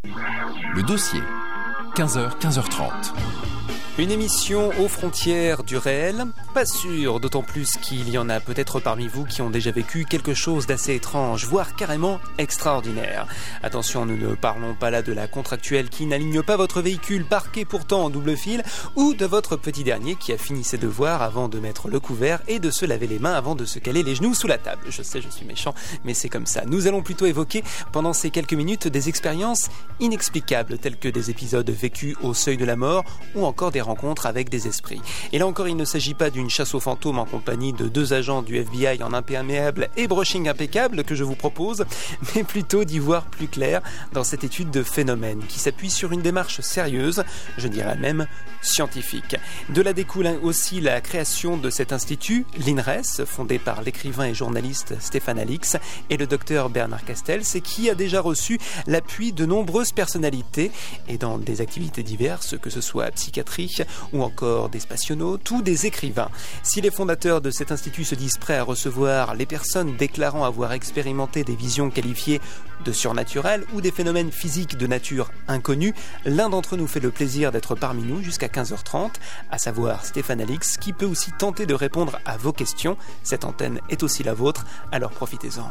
Le dossier, 15h, 15h30. Une émission aux frontières du réel, pas sûr, d'autant plus qu'il y en a peut-être parmi vous qui ont déjà vécu quelque chose d'assez étrange, voire carrément extraordinaire. Attention, nous ne parlons pas là de la contractuelle qui n'aligne pas votre véhicule parqué pourtant en double fil, ou de votre petit dernier qui a fini ses devoirs avant de mettre le couvert et de se laver les mains avant de se caler les genoux sous la table. Je sais, je suis méchant, mais c'est comme ça. Nous allons plutôt évoquer pendant ces quelques minutes des expériences inexplicables, telles que des épisodes vécus au seuil de la mort, ou encore des rencontres avec des esprits. Et là encore, il ne s'agit pas d'une chasse aux fantômes en compagnie de 2 agents du FBI en imperméable et brushing impeccable que je vous propose, mais plutôt d'y voir plus clair dans cette étude de phénomènes qui s'appuie sur une démarche sérieuse, je dirais même scientifique. De là découle aussi la création de cet institut, l'INRES, fondé par l'écrivain et journaliste Stéphane Alix et le docteur Bernard Castells, et qui a déjà reçu l'appui de nombreuses personnalités et dans des activités diverses, que ce soit psychiatrie ou encore des spationautes ou des écrivains. Si les fondateurs de cet institut se disent prêts à recevoir les personnes déclarant avoir expérimenté des visions qualifiées de surnaturelles ou des phénomènes physiques de nature inconnue, l'un d'entre eux nous fait le plaisir d'être parmi nous jusqu'à 15h30, à savoir Stéphane Alix, qui peut aussi tenter de répondre à vos questions. Cette antenne est aussi la vôtre, alors profitez-en.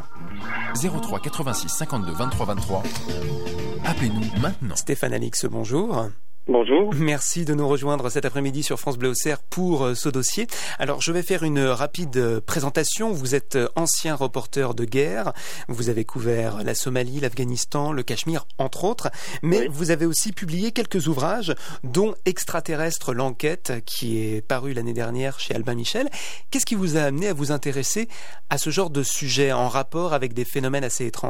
03 86 52 23 23. Appelez-nous maintenant. Stéphane Alix, bonjour. Bonjour. Merci de nous rejoindre cet après-midi sur France Bleu Auxerre pour ce dossier. Alors, je vais faire une rapide présentation. Vous êtes ancien reporter de guerre. Vous avez couvert la Somalie, l'Afghanistan, le Cachemire, entre autres. Mais oui, vous avez aussi publié quelques ouvrages, dont Extraterrestre, l'enquête, qui est paru l'année dernière chez Albin Michel. Qu'est-ce qui vous a amené à vous intéresser à ce genre de sujet en rapport avec des phénomènes assez étranges ?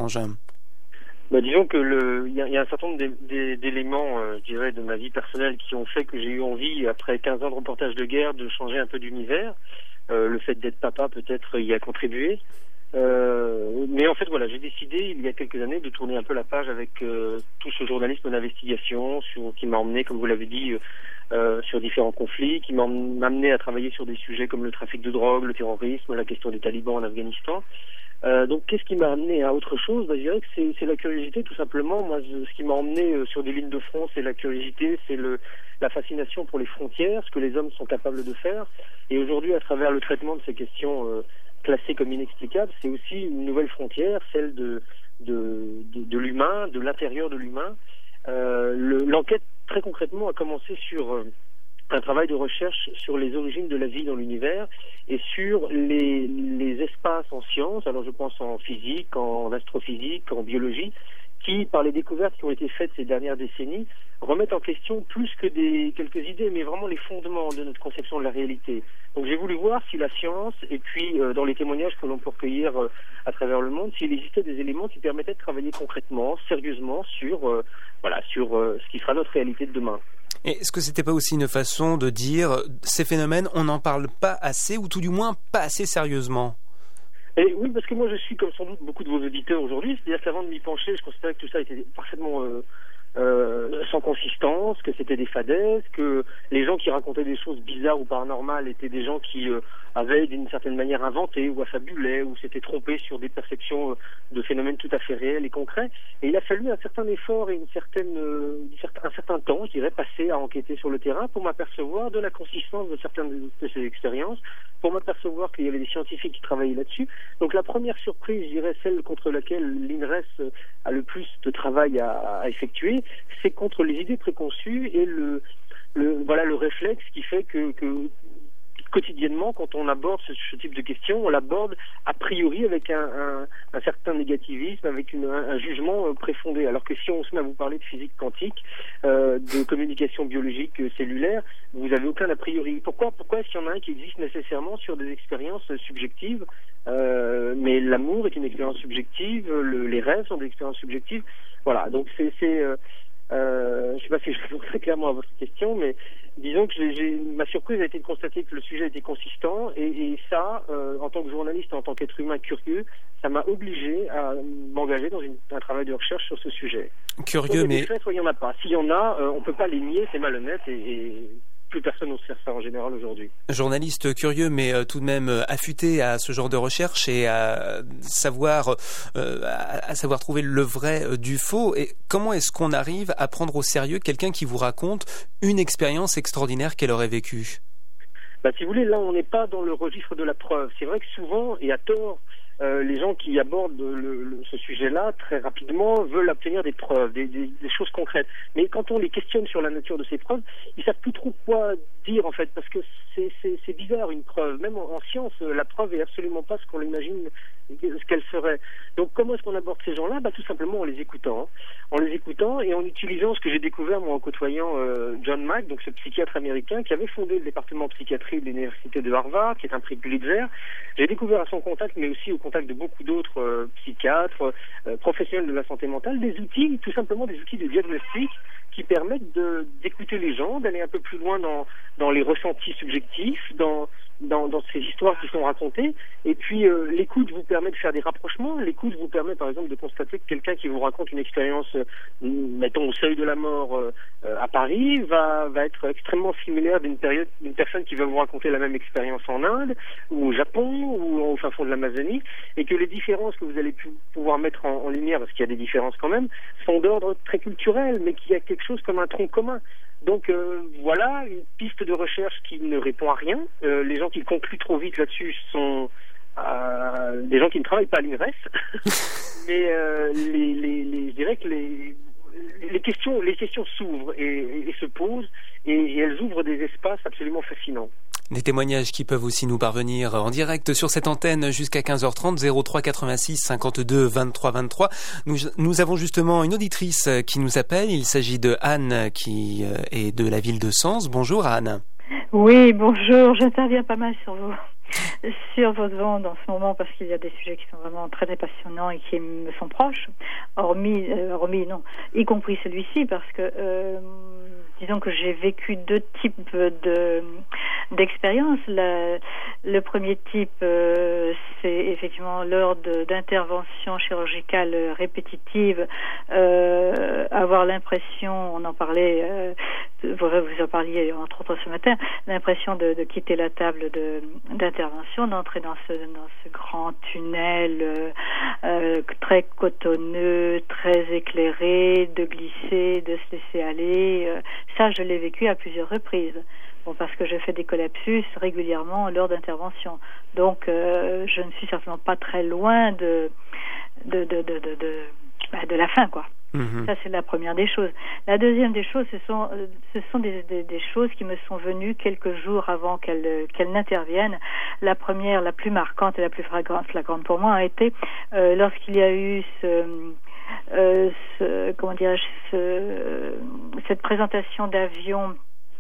Disons que il y a un certain nombre d'éléments, je dirais, de ma vie personnelle qui ont fait que j'ai eu envie, après 15 ans de reportage de guerre, de changer un peu d'univers. Le fait d'être papa, peut-être, y a contribué. Mais en fait, voilà, j'ai décidé, il y a quelques années, de tourner un peu la page avec tout ce journalisme d'investigation qui m'a emmené, comme vous l'avez dit, sur différents conflits, qui m'a amené à travailler sur des sujets comme le trafic de drogue, le terrorisme, la question des talibans en Afghanistan. Donc, qu'est-ce qui m'a amené à autre chose ? Je dirais que c'est la curiosité, tout simplement. Moi, ce qui m'a emmené sur des lignes de front, c'est la curiosité, c'est la fascination pour les frontières, ce que les hommes sont capables de faire. Et aujourd'hui, à travers le traitement de ces questions classées comme inexplicables, c'est aussi une nouvelle frontière, celle de l'humain, de l'intérieur de l'humain. L'enquête, très concrètement, a commencé sur un travail de recherche sur les origines de la vie dans l'univers et sur les espaces en sciences, alors je pense en physique, en astrophysique, en biologie, qui, par les découvertes qui ont été faites ces dernières décennies, remettent en question plus que quelques idées, mais vraiment les fondements de notre conception de la réalité. Donc j'ai voulu voir si la science, et puis dans les témoignages que l'on peut recueillir à travers le monde, s'il existait des éléments qui permettaient de travailler concrètement, sérieusement, sur ce qui sera notre réalité de demain. Et est-ce que c'était pas aussi une façon de dire ces phénomènes, on n'en parle pas assez, ou tout du moins pas assez sérieusement ? Et oui, parce que moi je suis comme sans doute beaucoup de vos auditeurs aujourd'hui, c'est-à-dire qu'avant de m'y pencher, je considérais que tout ça était parfaitement sans consistance, que c'était des fadaises, que les gens qui racontaient des choses bizarres ou paranormales étaient des gens qui avaient d'une certaine manière inventé ou affabulé ou s'étaient trompés sur des perceptions de phénomènes tout à fait réels et concrets. Et il a fallu un certain effort et un certain temps, je dirais, passé à enquêter sur le terrain pour m'apercevoir de la consistance de certaines de ces expériences, pour m'apercevoir qu'il y avait des scientifiques qui travaillaient là-dessus. Donc la première surprise, je dirais, celle contre laquelle l'INRES a le plus de travail à effectuer, c'est contre les idées préconçues et le réflexe qui fait que quotidiennement, quand on aborde ce type de questions, on l'aborde a priori avec un certain négativisme, avec un jugement préfondé. Alors que si on se met à vous parler de physique quantique, de communication biologique cellulaire, vous n'avez aucun a priori. Pourquoi est-ce qu'il y en a un qui existe nécessairement sur des expériences subjectives mais l'amour est une expérience subjective, les rêves sont des expériences subjectives. Voilà, donc je ne sais pas si je réponds très clairement à votre question, mais disons que ma surprise a été de constater que le sujet était consistant et ça, en tant que journaliste, en tant qu'être humain curieux, ça m'a obligé à m'engager dans un travail de recherche sur ce sujet. Curieux, mais... Soit il n'y en a pas. S'il y en a, on ne peut pas les nier, c'est malhonnête et plus personne n'ose faire ça en général aujourd'hui. Journaliste curieux, mais tout de même affûté à ce genre de recherche et à savoir trouver le vrai du faux. Et comment est-ce qu'on arrive à prendre au sérieux quelqu'un qui vous raconte une expérience extraordinaire qu'elle aurait vécue? Si vous voulez, là, on n'est pas dans le registre de la preuve. C'est vrai que souvent, et à tort, les gens qui abordent ce sujet-là très rapidement veulent obtenir des preuves, des choses concrètes. Mais quand on les questionne sur la nature de ces preuves, ils savent plus trop quoi dire en fait, parce que c'est bizarre une preuve. Même en science, la preuve est absolument pas ce qu'on imagine ce qu'elle serait. Donc comment est-ce qu'on aborde ces gens-là? Tout simplement en les écoutant. En les écoutant et en utilisant ce que j'ai découvert moi en côtoyant John Mack, donc ce psychiatre américain qui avait fondé le département de psychiatrie de l'université de Harvard, qui est un prix Pulitzer. J'ai découvert à son contact, mais aussi au contact de beaucoup d'autres psychiatres, professionnels de la santé mentale, des outils, tout simplement des outils de diagnostic qui permettent d'écouter les gens, d'aller un peu plus loin dans les ressentis subjectifs, dans ces histoires qui sont racontées. Et puis l'écoute vous permet de faire des rapprochements. L'écoute vous permet par exemple de constater que quelqu'un qui vous raconte une expérience, mettons au seuil de la mort à Paris, va être extrêmement similaire d'une personne qui va vous raconter la même expérience en Inde ou au Japon ou au fin fond de l'Amazonie, et que les différences que vous allez pouvoir mettre en lumière, parce qu'il y a des différences quand même, sont d'ordre très culturel, mais qu'il y a quelque chose comme un tronc commun. Donc voilà une piste de recherche qui ne répond à rien. Les gens qui concluent trop vite là-dessus sont des gens qui ne travaillent pas à l'INRES. Mais je dirais que les questions s'ouvrent et se posent et elles ouvrent des espaces absolument fascinants. Des témoignages qui peuvent aussi nous parvenir en direct sur cette antenne jusqu'à 15h30, 03 86 52 23 23. Nous avons justement une auditrice qui nous appelle. Il s'agit de Anne qui est de la ville de Sens. Bonjour Anne. Oui, bonjour. J'interviens pas mal sur votre onde en ce moment parce qu'il y a des sujets qui sont vraiment très, très passionnants et qui me sont proches, y compris celui-ci parce que disons que j'ai vécu deux types d'expériences. Le premier type, c'est effectivement lors d'interventions chirurgicales répétitives, avoir l'impression, on en parlait, vous en parliez entre autres ce matin, l'impression de quitter la table d'intervention, d'entrer dans ce grand tunnel très cotonneux, très éclairé, de glisser, de se laisser aller. Ça, je l'ai vécu à plusieurs reprises. Bon, parce que je fais des collapsus régulièrement lors d'interventions. Donc, je ne suis certainement pas très loin de la fin, quoi. Mmh. Ça, c'est la première des choses. La deuxième des choses, ce sont des choses qui me sont venues quelques jours avant qu'elles n'interviennent. La première, la plus marquante et la plus flagrante pour moi a été lorsqu'il y a eu cette présentation d'avion.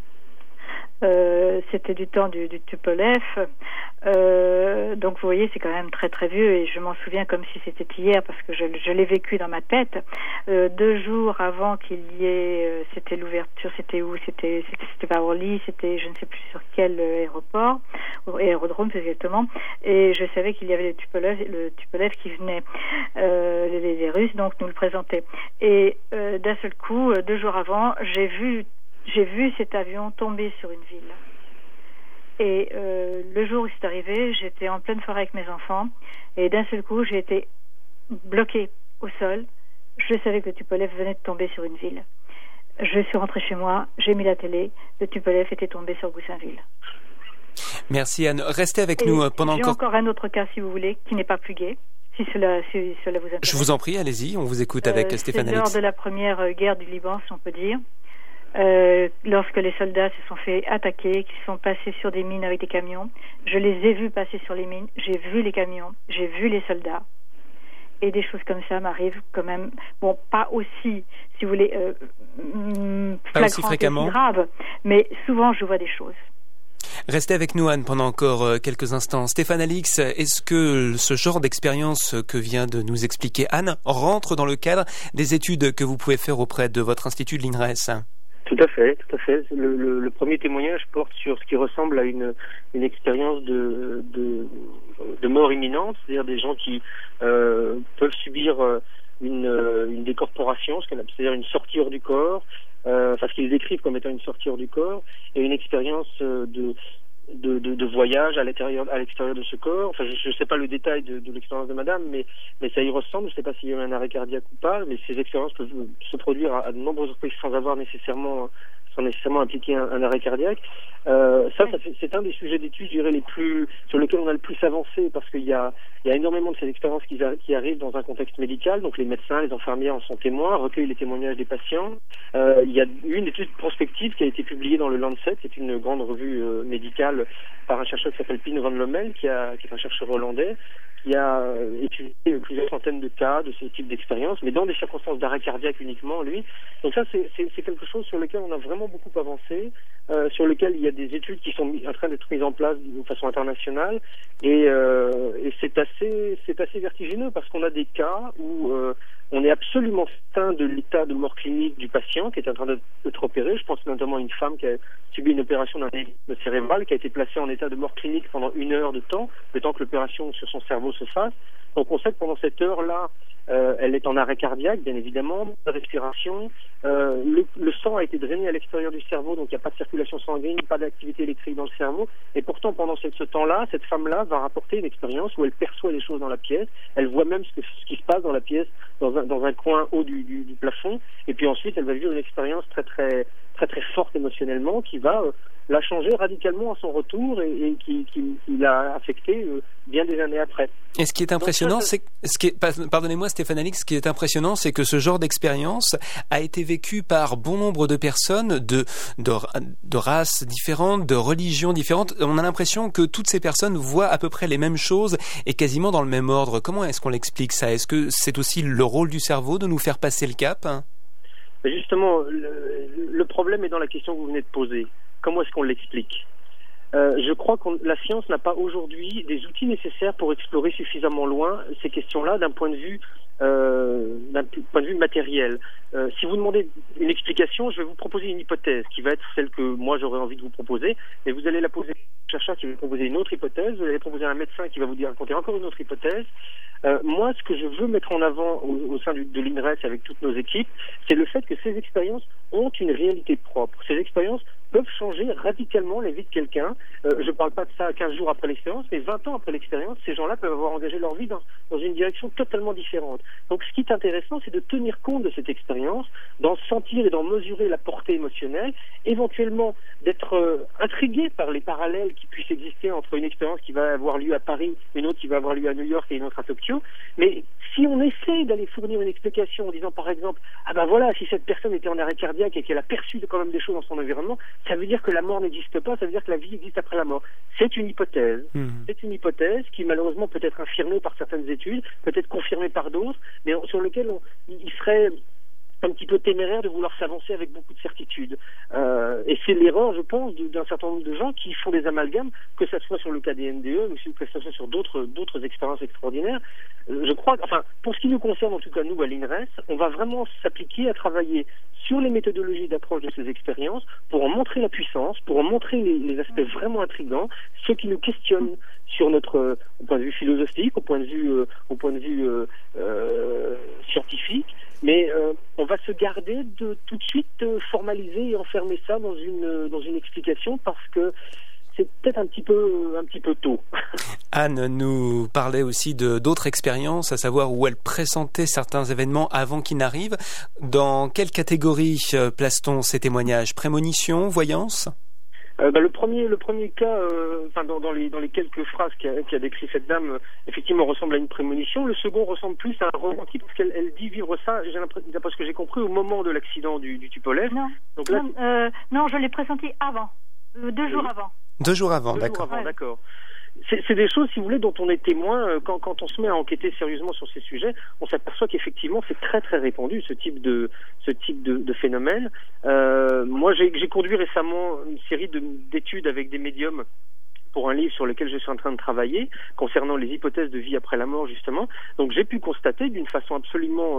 C'était du temps du Tupolev, donc vous voyez c'est quand même très très vieux et je m'en souviens comme si c'était hier parce que je l'ai vécu dans ma tête. 2 jours avant qu'il y ait, c'était l'ouverture, c'était où? C'était pas à Orly, c'était je ne sais plus sur quel aérodrome exactement, et je savais qu'il y avait le Tupolev qui venait, les Russes donc nous le présentaient, et d'un seul coup 2 jours avant j'ai vu cet avion tomber sur une ville. Et le jour où c'est arrivé, j'étais en pleine forêt avec mes enfants et d'un seul coup, j'ai été bloquée au sol. Je savais que le Tupolev venait de tomber sur une ville. Je suis rentrée chez moi, j'ai mis la télé, le Tupolev était tombé sur Goussainville. Merci Anne. Restez avec nous pendant j'ai encore un autre cas, si vous voulez, qui n'est pas plus gai. Si cela vous intéresse. Je vous en prie, allez-y, on vous écoute avec Stéphane Alix. C'est lors de la première guerre du Liban, si on peut dire. Lorsque les soldats se sont fait attaquer, qu'ils sont passés sur des mines avec des camions, je les ai vus passer sur les mines, j'ai vu les camions, j'ai vu les soldats, et des choses comme ça m'arrivent quand même, bon, pas aussi, si vous voulez, pas aussi fréquemment, grave, mais souvent je vois des choses. Restez avec nous Anne pendant encore quelques instants. Stéphane Alix, est-ce que ce genre d'expérience que vient de nous expliquer Anne rentre dans le cadre des études que vous pouvez faire auprès de votre institut de l'INRES? Tout à fait. Le premier témoignage porte sur ce qui ressemble à une expérience de mort imminente, c'est-à-dire des gens qui peuvent subir une décorporation, c'est-à-dire une sortie hors du corps, ce qu'ils décrivent comme étant une sortie hors du corps, et une expérience de voyage à l'extérieur de ce corps. Enfin, je ne sais pas le détail de l'expérience de madame, mais ça y ressemble. Je ne sais pas s'il y a eu un arrêt cardiaque ou pas, mais ces expériences peuvent se produire à de nombreuses reprises sans nécessairement impliquer un arrêt cardiaque. C'est un des sujets d'études, je dirais, sur lesquels on a le plus avancé, parce qu'il y a énormément de ces expériences qui arrivent dans un contexte médical. Donc les médecins, les infirmières en sont témoins, recueillent les témoignages des patients. Il y a une étude prospective qui a été publiée dans le Lancet, qui est une grande revue médicale, par un chercheur qui s'appelle Pino van Lommel, qui est un chercheur hollandais, qui a étudié plusieurs centaines de cas de ce type d'expérience, mais dans des circonstances d'arrêt cardiaque uniquement, lui. Donc ça, c'est quelque chose sur lequel on a vraiment beaucoup avancé, sur lequel il y a des études qui sont en train d'être mises en place de façon internationale, et c'est assez vertigineux, parce qu'on a des cas où on est absolument certain de l'état de mort clinique du patient qui est en train d'être opéré. Je pense notamment à une femme qui a subi une opération d'un anévrisme cérébral, qui a été placée en état de mort clinique pendant 1 heure de temps, le temps que l'opération sur son cerveau se fasse. Donc on sait que pendant cette heure-là, elle est en arrêt cardiaque, bien évidemment, pas de respiration. Le sang a été drainé à l'extérieur du cerveau, donc il n'y a pas de circulation sanguine, pas d'activité électrique dans le cerveau. Et pourtant, pendant ce temps-là, cette femme-là va rapporter une expérience où elle perçoit des choses dans la pièce. Elle voit même ce qui se passe dans la pièce, dans un coin haut du plafond. Et puis ensuite, elle va vivre une expérience très très très très forte émotionnellement, qui va l'a changer radicalement à son retour, et qui l'a affecté bien des années après. Et ce qui est impressionnant, pardonnez-moi Stéphane Alix, ce qui est impressionnant, c'est que ce genre d'expérience a été vécu par bon nombre de personnes de races différentes, de religions différentes. On a l'impression que toutes ces personnes voient à peu près les mêmes choses et quasiment dans le même ordre. Comment est-ce qu'on l'explique ça? Est-ce que c'est aussi le rôle du cerveau de nous faire passer le cap? Mais justement, le problème est dans la question que vous venez de poser. Comment est-ce qu'on l'explique? Je crois que la science n'a pas aujourd'hui des outils nécessaires pour explorer suffisamment loin ces questions-là d'un point de vue matériel. Si vous demandez une explication, je vais vous proposer une hypothèse qui va être celle que moi j'aurais envie de vous proposer, et vous allez la poser à un chercheur qui va vous proposer une autre hypothèse, vous allez proposer à un médecin qui va vous raconter encore une autre hypothèse. Moi, ce que je veux mettre en avant au sein de l'INRES avec toutes nos équipes, c'est le fait que ces expériences ont une réalité propre. Ces expériences peuvent changer radicalement la vie de quelqu'un. Je ne parle pas de ça 15 jours après l'expérience, mais 20 ans après l'expérience, ces gens-là peuvent avoir engagé leur vie dans une direction totalement différente. Donc ce qui est intéressant, c'est de tenir compte de cette expérience, d'en sentir et d'en mesurer la portée émotionnelle, éventuellement d'être intrigué par les parallèles qui puissent exister entre une expérience qui va avoir lieu à Paris, une autre qui va avoir lieu à New York et une autre à Tokyo. Mais si on essaie d'aller fournir une explication en disant par exemple, ah ben voilà, si cette personne était en arrêt cardiaque et qu'elle a perçu quand même des choses dans son environnement, ça veut dire que la mort n'existe pas, ça veut dire que la vie existe après la mort. C'est une hypothèse. C'est une hypothèse qui malheureusement peut être infirmée par certaines études, peut être confirmée par d'autres, mais sur lequel il serait un petit peu téméraire de vouloir s'avancer avec beaucoup de certitude. Et c'est l'erreur, je pense, d'un certain nombre de gens qui font des amalgames, que ce soit sur le cas des NDE, ou que ce soit sur d'autres expériences extraordinaires. Je crois, pour ce qui nous concerne, en tout cas nous à l'INRES, on va vraiment s'appliquer à travailler sur les méthodologies d'approche de ces expériences pour en montrer la puissance, pour en montrer les aspects vraiment intrigants, ceux qui nous questionnent sur notre au point de vue philosophique, au point de vue scientifique. Mais on va se garder de tout de suite formaliser et enfermer ça dans une explication, parce que c'est peut-être un petit peu tôt. Anne nous parlait aussi d'autres expériences, à savoir où elle pressentait certains événements avant qu'ils n'arrivent. Dans quelle catégorie place-t-on ces témoignages? Prémonition, voyance? Le premier cas, dans les quelques phrases qu'a décrit cette dame, effectivement ressemble à une prémonition. Le second ressemble plus à un ressenti, parce qu'elle dit vivre ça, d'après ce que j'ai compris, au moment de l'accident du Tupolev. Non, donc là, non, je l'ai pressenti avant, 2 jours avant. 2 jours avant, d'accord. D'accord. C'est des choses, si vous voulez, dont on est témoin quand on se met à enquêter sérieusement sur ces sujets. On s'aperçoit qu'effectivement c'est très très répandu, ce type de phénomène. Moi j'ai conduit récemment une série d'études avec des médiums pour un livre sur lequel je suis en train de travailler, concernant les hypothèses de vie après la mort, justement. Donc j'ai pu constater d'une façon absolument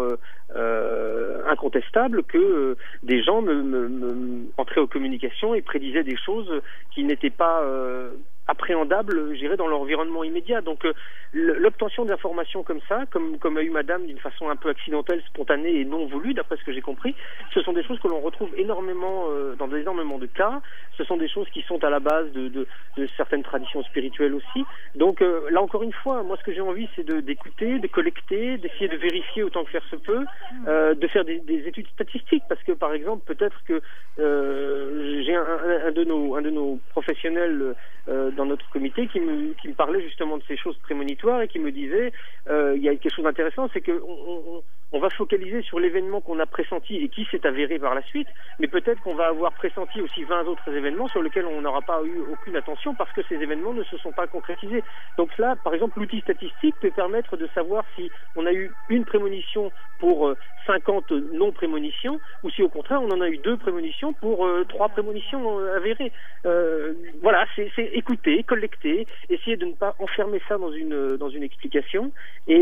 incontestable que des gens me entraient aux communications et prédisaient des choses qui n'étaient pas appréhendables, je dirais, dans l'environnement immédiat. Donc l'obtention d'informations comme ça, comme a eu madame, d'une façon un peu accidentelle, spontanée et non voulue, d'après ce que j'ai compris, ce sont des choses que l'on retrouve énormément dans énormément de cas. Ce sont des choses qui sont à la base de certaines traditions spirituelles aussi. Donc là encore une fois, moi ce que j'ai envie, c'est d'écouter, de collecter, d'essayer de vérifier autant que faire se peut, de faire des études statistiques, parce que par exemple peut-être que j'ai un de nos professionnels dans notre comité qui me parlait justement de ces choses prémonitoires et qui me disait il y a quelque chose d'intéressant, c'est que on va focaliser sur l'événement qu'on a pressenti et qui s'est avéré par la suite, mais peut-être qu'on va avoir pressenti aussi 20 autres événements sur lesquels on n'aura pas eu aucune attention parce que ces événements ne se sont pas concrétisés. Donc là, par exemple, l'outil statistique peut permettre de savoir si on a eu une prémonition pour 50 non-prémonitions ou si au contraire on en a eu 2 prémonitions pour 3 prémonitions avérées. Voilà, c'est écouter, collecter, essayer de ne pas enfermer ça dans une explication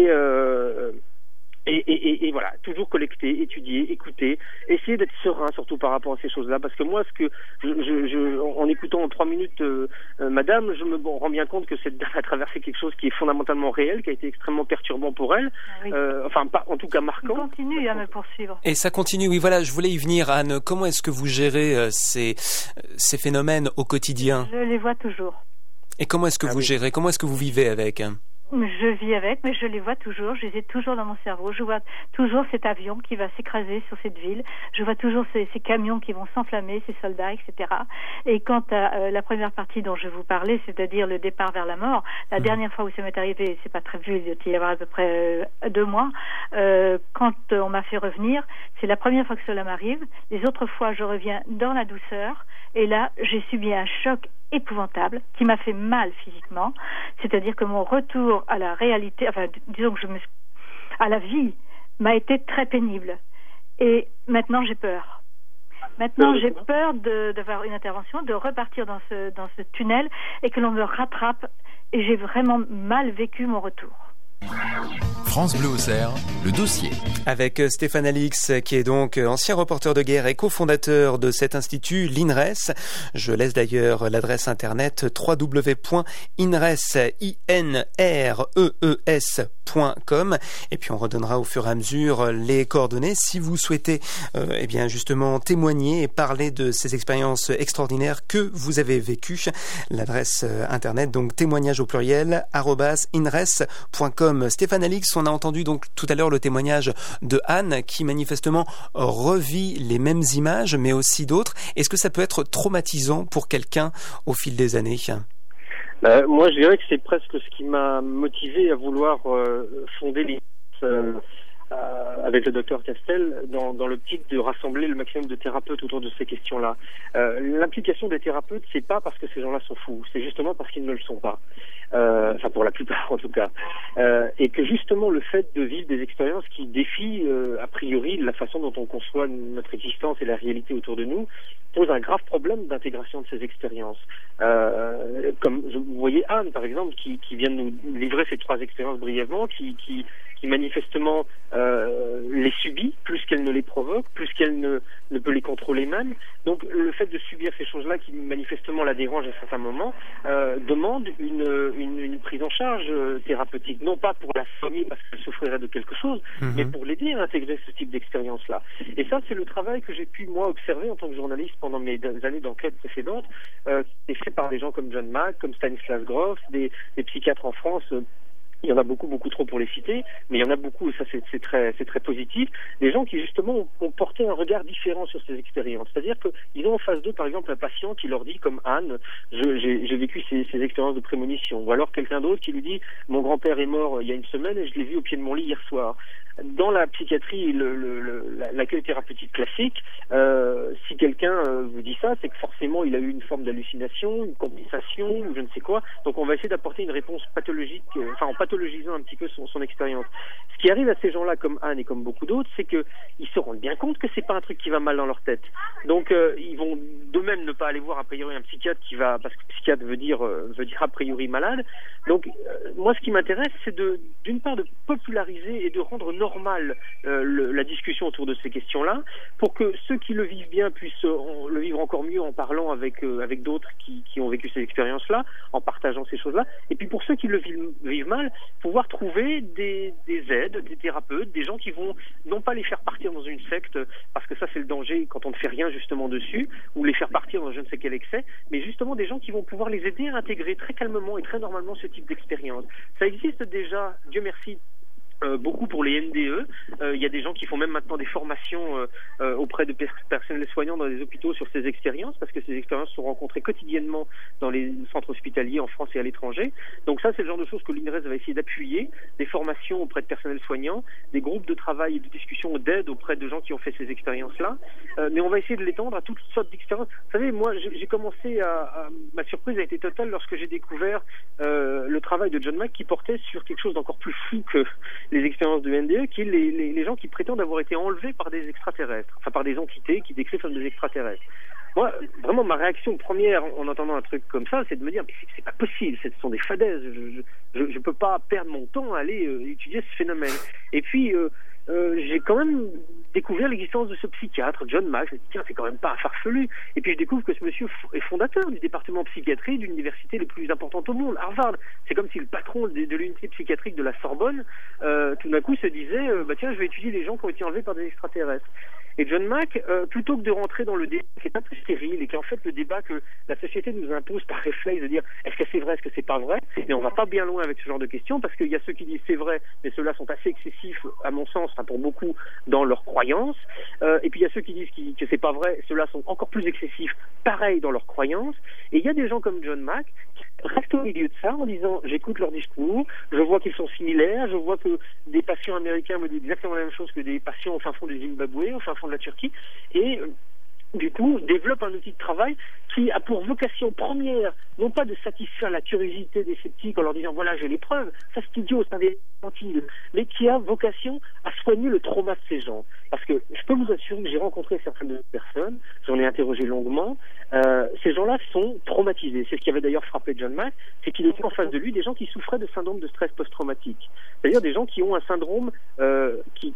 et voilà, toujours collecter, étudier, écouter, essayer d'être serein surtout par rapport à ces choses-là, parce que moi, ce que en écoutant en 3 minutes madame, je me rends bien compte que cette dame a traversé quelque chose qui est fondamentalement réel, qui a été extrêmement perturbant pour elle, oui. Enfin pas en tout cas marquant. Il continue à me poursuivre. Et ça continue, oui, voilà, je voulais y venir, Anne. Comment est-ce que vous gérez ces phénomènes au quotidien? Je les vois toujours. Et comment est-ce que vous gérez? Comment est-ce que vous vivez avec? Je vis avec, mais je les vois toujours, je les ai toujours dans mon cerveau. Je vois toujours cet avion qui va s'écraser sur cette ville. Je vois toujours ces camions qui vont s'enflammer, ces soldats, etc. Et quant à la première partie dont je vous parlais, c'est-à-dire le départ vers la mort, la dernière fois où ça m'est arrivé, c'est pas très vieux, il doit y avoir à peu près 2 mois, quand on m'a fait revenir, c'est la première fois que cela m'arrive. Les autres fois, je reviens dans la douceur. Et là, j'ai subi un choc épouvantable qui m'a fait mal physiquement. C'est-à-dire que mon retour à la réalité, enfin, disons que à la vie, m'a été très pénible. Et maintenant, j'ai peur. Maintenant, j'ai peur d'avoir une intervention, de repartir dans ce tunnel et que l'on me rattrape. Et j'ai vraiment mal vécu mon retour. France Bleu Auxerre, le dossier. Avec Stéphane Alix, qui est donc ancien reporter de guerre et cofondateur de cet institut, l'INRES. Je laisse d'ailleurs l'adresse internet www.inres.com et puis on redonnera au fur et à mesure les coordonnées si vous souhaitez eh bien justement témoigner et parler de ces expériences extraordinaires que vous avez vécues. L'adresse internet donc témoignage au pluriel @inres.com. Stéphane Alix, on a entendu donc tout à l'heure le témoignage de Anne qui manifestement revit les mêmes images mais aussi d'autres. Est-ce que ça peut être traumatisant pour quelqu'un au fil des années? Moi je dirais que c'est presque ce qui m'a motivé à vouloir fonder l'INRES avec le docteur Castel dans l'optique de rassembler le maximum de thérapeutes autour de ces questions-là. L'implication des thérapeutes, c'est pas parce que ces gens-là sont fous, c'est justement parce qu'ils ne le sont pas. Enfin pour la plupart en tout cas. Et que justement le fait de vivre des expériences qui défient a priori la façon dont on conçoit notre existence et la réalité autour de nous pose un grave problème d'intégration de ces expériences. Comme vous voyez Anne par exemple qui vient de nous livrer ces 3 expériences brièvement, qui manifestement les subit plus qu'elle ne les provoque, plus qu'elle ne peut les contrôler même. Donc le fait de subir ces choses-là qui manifestement la dérangent à certains moments demande une prise en charge thérapeutique, non pas pour la soigner parce qu'elle souffrirait de quelque chose, mais pour l'aider à intégrer ce type d'expérience-là. Et ça, c'est le travail que j'ai pu, moi, observer en tant que journaliste pendant mes années d'enquête précédentes. C'est fait par des gens comme John Mack, comme Stanislas Grof, des psychiatres en France. Il y en a beaucoup trop pour les citer, mais il y en a beaucoup, et ça c'est très positif, des gens qui justement ont porté un regard différent sur ces expériences. C'est-à-dire qu'ils ont en face d'eux, par exemple, un patient qui leur dit, comme Anne, j'ai vécu ces expériences de prémonition, ou alors quelqu'un d'autre qui lui dit, mon grand-père est mort il y a une semaine et je l'ai vu au pied de mon lit hier soir. Dans la psychiatrie, l'accueil thérapeutique classique, si quelqu'un vous dit ça, c'est que forcément il a eu une forme d'hallucination, une compensation, ou je ne sais quoi. Donc on va essayer d'apporter une réponse pathologique, en pathologie pathologisant un petit peu son expérience. Ce qui arrive à ces gens-là, comme Anne et comme beaucoup d'autres, c'est qu'ils se rendent bien compte que c'est pas un truc qui va mal dans leur tête. Donc ils vont d'eux-mêmes ne pas aller voir a priori un psychiatre parce que psychiatre veut dire a priori malade. Donc moi ce qui m'intéresse, c'est d'une part de populariser et de rendre normal la discussion autour de ces questions-là, pour que ceux qui le vivent bien puissent le vivre encore mieux en parlant avec d'autres qui ont vécu ces expériences-là, en partageant ces choses-là. Et puis pour ceux qui le vivent mal, pouvoir trouver des aides, des thérapeutes, des gens qui vont non pas les faire partir dans une secte, parce que ça c'est le danger quand on ne fait rien justement dessus, ou les faire partir dans je ne sais quel excès, mais justement des gens qui vont pouvoir les aider à intégrer très calmement et très normalement ce type d'expérience. Ça existe déjà, Dieu merci, beaucoup pour les NDE. Il y a des gens qui font même maintenant des formations auprès de personnels soignants dans les hôpitaux sur ces expériences, parce que ces expériences sont rencontrées quotidiennement dans les centres hospitaliers en France et à l'étranger. Donc ça, c'est le genre de choses que l'INRES va essayer d'appuyer, des formations auprès de personnels soignants, des groupes de travail et de discussion d'aide auprès de gens qui ont fait ces expériences-là. Mais on va essayer de l'étendre à toutes sortes d'expériences. Vous savez, moi, j'ai commencé ma surprise a été totale lorsque j'ai découvert le travail de John Mack qui portait sur quelque chose d'encore plus fou que les expériences de NDE, qui est les gens qui prétendent avoir été enlevés par des extraterrestres, enfin par des entités qui décrivent comme des extraterrestres. Moi, vraiment, ma réaction première en entendant un truc comme ça, c'est de me dire, mais c'est pas possible, ce sont des fadaises, je peux pas perdre mon temps à aller étudier ce phénomène. Et puis, j'ai quand même découvert l'existence de ce psychiatre, John Mack. Je me dis, tiens, c'est quand même pas un farfelu. Et puis je découvre que ce monsieur est fondateur du département de psychiatrie d'une université les plus importantes au monde, Harvard. C'est comme si le patron de l'unité psychiatrique de la Sorbonne, tout d'un coup se disait, tiens, je vais étudier les gens qui ont été enlevés par des extraterrestres. Et John Mack, plutôt que de rentrer dans le débat qui est un peu stérile et qui est en fait le débat que la société nous impose par réflexe de dire est-ce que c'est vrai, est-ce que c'est pas vrai, mais on va pas bien loin avec ce genre de questions, parce qu'il y a ceux qui disent c'est vrai, mais ceux-là sont assez excessifs à mon sens, pour beaucoup dans leurs croyances, et puis il y a ceux qui disent que c'est pas vrai, ceux-là sont encore plus excessifs, pareil dans leurs croyances, et il y a des gens comme John Mack qui restent au milieu de ça en disant j'écoute leurs discours, je vois qu'ils sont similaires, je vois que des patients américains me disent exactement la même chose que des patients au fin fond du Zimbabwe, au fin fond de la Turquie, et du coup, développe un outil de travail qui a pour vocation première, non pas de satisfaire la curiosité des sceptiques en leur disant voilà, j'ai les preuves, ça c'est idiot, c'est infantile, mais qui a vocation à soigner le trauma de ces gens. Parce que je peux vous assurer que j'ai rencontré certaines personnes, j'en ai interrogé longuement, ces gens-là sont traumatisés. C'est ce qui avait d'ailleurs frappé John Mack, c'est qu'il était en face de lui des gens qui souffraient de syndrome de stress post-traumatique. C'est-à-dire des gens qui ont un syndrome qui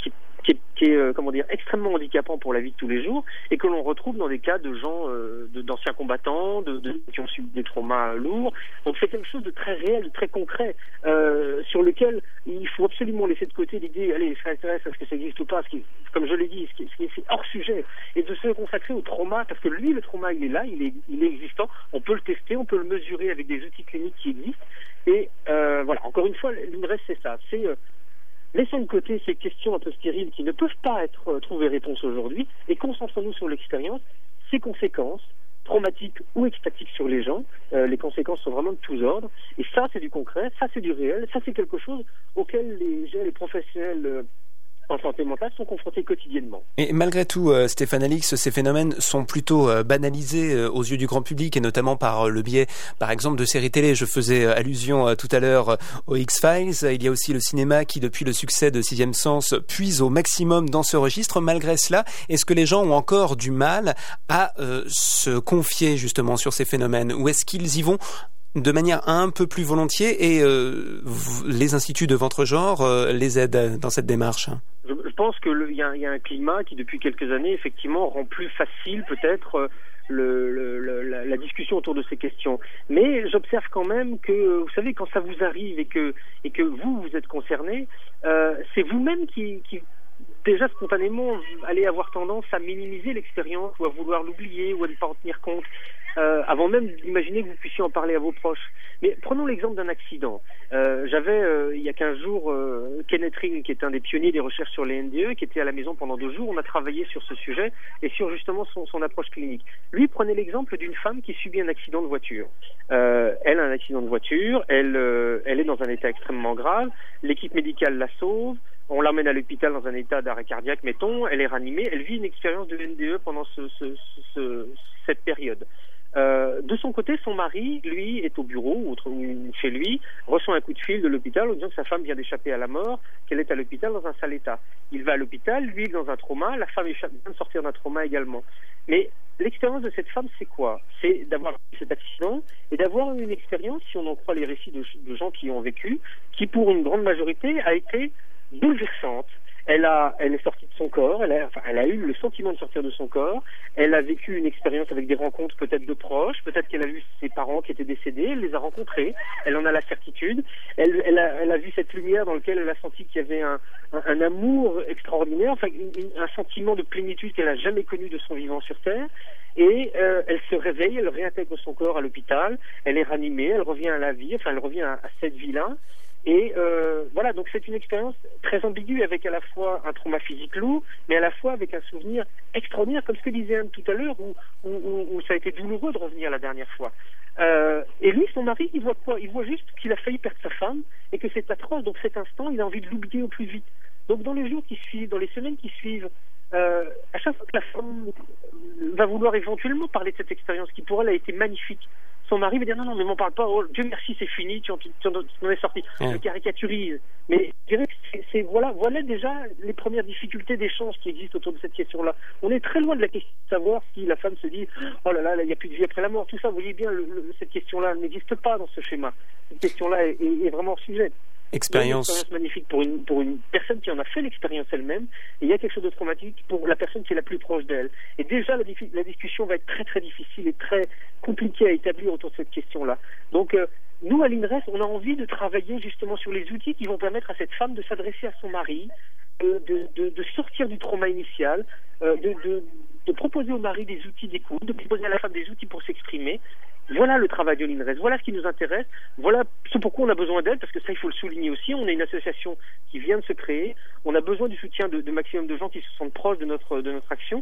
est extrêmement handicapant pour la vie de tous les jours et que l'on retrouve dans des cas de gens d'anciens combattants, qui ont subi des traumas lourds. Donc c'est quelque chose de très réel, de très concret, sur lequel il faut absolument laisser de côté l'idée allez, extraterrestre, est-ce que ça existe ou pas, comme je l'ai dit, c'est hors sujet, et de se consacrer au trauma, parce que lui, le trauma, il est là, il est existant, on peut le tester, on peut le mesurer avec des outils cliniques qui existent, et voilà, encore une fois, l'INRES c'est ça, c'est laissons de côté ces questions un peu stériles qui ne peuvent pas être trouvées réponse aujourd'hui et concentrons-nous sur l'expérience, ses conséquences traumatiques ou extatiques sur les gens. Les conséquences sont vraiment de tous ordres. Et ça, c'est du concret, ça, c'est du réel, ça, c'est quelque chose auquel les professionnels en santé mentale sont confrontés quotidiennement. Et malgré tout, Stéphane Alix, ces phénomènes sont plutôt banalisés aux yeux du grand public et notamment par le biais, par exemple, de séries télé. Je faisais allusion tout à l'heure aux X-Files. Il y a aussi le cinéma qui, depuis le succès de Sixième Sens, puise au maximum dans ce registre. Malgré cela, est-ce que les gens ont encore du mal à se confier justement sur ces phénomènes, ou est-ce qu'ils y vont de manière un peu plus volontiers et les instituts de votre genre les aident dans cette démarche? Je pense qu'il y a un climat qui, depuis quelques années, effectivement, rend plus facile peut-être la discussion autour de ces questions. Mais j'observe quand même que, vous savez, quand ça vous arrive et que vous êtes concerné, c'est vous-même qui déjà spontanément allez avoir tendance à minimiser l'expérience ou à vouloir l'oublier ou à ne pas en tenir compte. Avant même d'imaginer que vous puissiez en parler à vos proches. Mais prenons l'exemple d'un accident. J'avais, il y a 15 jours, Kenneth Ring, qui est un des pionniers des recherches sur les NDE, qui était à la maison pendant 2 jours. On a travaillé sur ce sujet et sur justement son approche clinique. Lui prenait l'exemple d'une femme qui subit un accident de voiture. Elle a un accident de voiture, elle est dans un état extrêmement grave, l'équipe médicale la sauve, on l'emmène à l'hôpital dans un état d'arrêt cardiaque, mettons, elle est ranimée, elle vit une expérience de NDE pendant cette période. De son côté, son mari, lui, est au bureau ou chez lui, reçoit un coup de fil de l'hôpital en disant que sa femme vient d'échapper à la mort, qu'elle est à l'hôpital dans un sale état. Il va à l'hôpital, lui, dans un trauma, la femme vient de sortir d'un trauma également. Mais l'expérience de cette femme, c'est quoi? C'est d'avoir eu cet accident et d'avoir une expérience, si on en croit les récits de gens qui ont vécu, qui pour une grande majorité a été bouleversante. Elle est sortie de son corps, elle a eu le sentiment de sortir de son corps, elle a vécu une expérience avec des rencontres peut-être de proches, peut-être qu'elle a vu ses parents qui étaient décédés, elle les a rencontrés, elle en a la certitude, elle a vu cette lumière dans laquelle elle a senti qu'il y avait un amour extraordinaire, enfin un sentiment de plénitude qu'elle n'a jamais connu de son vivant sur Terre, et elle se réveille, elle réintègre son corps à l'hôpital, elle est ranimée, elle revient à la vie, enfin elle revient à cette vie-là. Et voilà, donc c'est une expérience très ambiguë avec à la fois un trauma physique lourd, mais à la fois avec un souvenir extraordinaire, comme ce que disait Anne tout à l'heure, où ça a été douloureux de revenir la dernière fois. Et lui, son mari, il voit quoi? Il voit juste qu'il a failli perdre sa femme et que c'est atroce. Donc cet instant, il a envie de l'oublier au plus vite. Donc dans les jours qui suivent, dans les semaines qui suivent, à chaque fois que la femme va vouloir éventuellement parler de cette expérience qui pour elle a été magnifique, son mari va dire non, mais m'en parle pas, oh, Dieu merci, c'est fini, tu en es sorti. Je caricaturise. Mais je dirais que voilà déjà les premières difficultés d'échange qui existent autour de cette question-là. On est très loin de la question de savoir si la femme se dit oh là là, il n'y a plus de vie après la mort. Tout ça, vous voyez bien, cette question-là n'existe pas dans ce schéma. Cette question-là est vraiment hors sujet. Expérience magnifique pour une personne qui en a fait l'expérience elle-même, et il y a quelque chose de traumatique pour la personne qui est la plus proche d'elle. Et déjà la discussion va être très très difficile et très compliquée à établir autour de cette question-là. Donc nous à l'INRES, on a envie de travailler justement sur les outils qui vont permettre à cette femme de s'adresser à son mari, de sortir du trauma initial, de proposer au mari des outils d'écoute, de proposer à la femme des outils pour s'exprimer. Voilà le travail de l'INRES, voilà ce qui nous intéresse, voilà ce pourquoi on a besoin d'aide, parce que ça il faut le souligner aussi, on est une association qui vient de se créer, on a besoin du soutien de maximum de gens qui se sentent proches de notre action.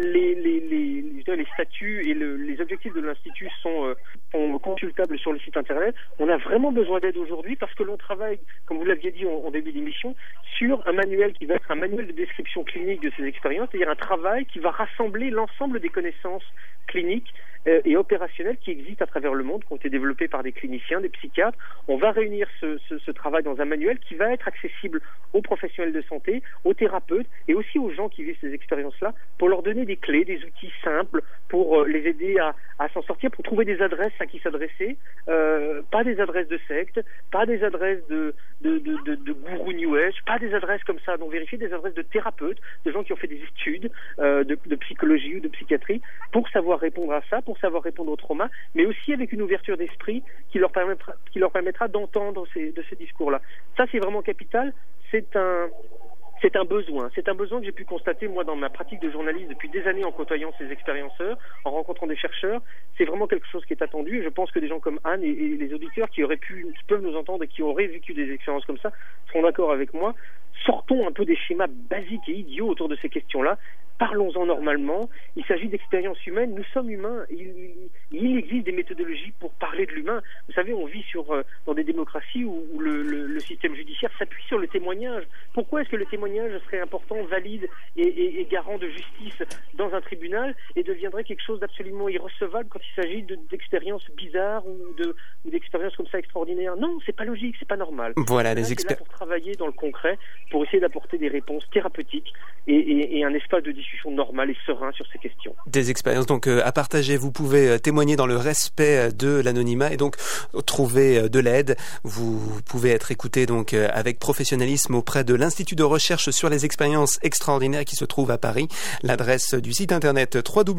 Les statuts et les objectifs de l'Institut sont consultables sur le site internet. On a vraiment besoin d'aide aujourd'hui parce que l'on travaille, comme vous l'aviez dit en début d'émission, sur un manuel qui va être un manuel de description clinique de ces expériences, c'est-à-dire un travail qui va rassembler l'ensemble des connaissances cliniques et opérationnelles qui existent à travers le monde, qui ont été développées par des cliniciens, des psychiatres. On va réunir ce travail dans un manuel qui va être accessible aux professionnels de santé, aux thérapeutes et aussi aux gens qui vivent ces expériences-là pour leur donner des clés, des outils simples pour les aider à s'en sortir, pour trouver des adresses à qui s'adresser, pas des adresses de sectes, pas des adresses de gourous New Age, pas des adresses comme ça non vérifiées, des adresses de thérapeutes, de gens qui ont fait des études de psychologie ou de psychiatrie pour savoir répondre à ça, pour savoir répondre au trauma, mais aussi avec une ouverture d'esprit qui leur permettra d'entendre de ces discours-là. Ça, c'est vraiment capital. C'est un besoin que j'ai pu constater moi dans ma pratique de journaliste depuis des années en côtoyant ces expérienceurs, en rencontrant des chercheurs. C'est vraiment quelque chose qui est attendu et je pense que des gens comme Anne et les auditeurs qui peuvent nous entendre et qui auraient vécu des expériences comme ça seront d'accord avec moi. Sortons un peu des schémas basiques et idiots autour de ces questions-là. Parlons-en normalement. Il s'agit d'expériences humaines. Nous sommes humains. Il existe des méthodologies pour parler de l'humain. Vous savez, on vit dans des démocraties où le système judiciaire s'appuie sur le témoignage. Pourquoi est-ce que le témoignage serait important, valide et garant de justice dans un tribunal et deviendrait quelque chose d'absolument irrecevable quand il s'agit d'expériences bizarres ou d'expériences comme ça extraordinaires? Non, c'est pas logique, c'est pas normal. Voilà, c'est là pour travailler dans le concret, pour essayer d'apporter des réponses thérapeutiques et un espace de discussion normale et serein sur ces questions. Des expériences donc à partager. Vous pouvez témoigner dans le respect de l'anonymat et donc trouver de l'aide. Vous pouvez être écouté donc avec professionnalisme auprès de l'Institut de recherche sur les expériences extraordinaires qui se trouve à Paris. L'adresse du site internet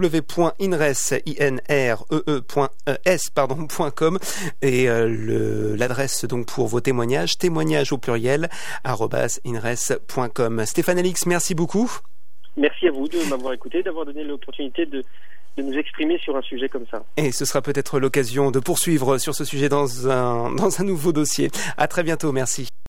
www.inres.com et l'adresse donc pour vos témoignages au pluriel @inres.com. Stéphane Alix, merci beaucoup. Merci à vous de m'avoir écouté, d'avoir donné l'opportunité de nous exprimer sur un sujet comme ça. Et ce sera peut-être l'occasion de poursuivre sur ce sujet dans un nouveau dossier. À très bientôt, merci.